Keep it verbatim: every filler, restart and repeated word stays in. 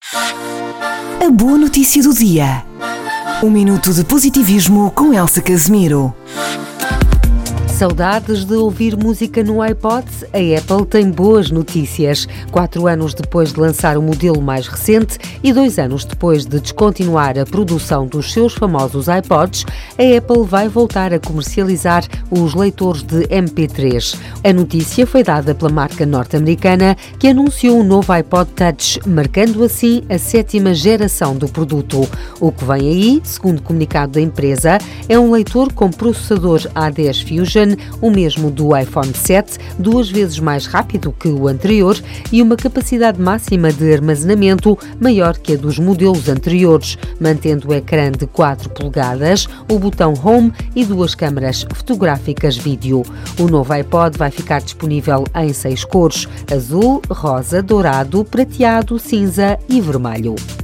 A boa notícia do dia. Um minuto de positivismo com Elsa Casemiro. Saudades de ouvir música no iPod? A Apple tem boas notícias. Quatro anos depois de lançar o modelo mais recente e dois anos depois de descontinuar a produção dos seus famosos iPods, a Apple vai voltar a comercializar os leitores de M P três. A notícia foi dada pela marca norte-americana, que anunciou um novo iPod Touch, marcando assim a sétima geração do produto. O que vem aí, segundo o comunicado da empresa, é um leitor com processador A dez Fusion, o mesmo do iPhone sete, duas vezes mais rápido que o anterior e uma capacidade máxima de armazenamento maior que a dos modelos anteriores, mantendo o ecrã de quatro polegadas, o botão Home e duas câmaras fotográficas vídeo. O novo iPod vai ficar disponível em seis cores: azul, rosa, dourado, prateado, cinza e vermelho.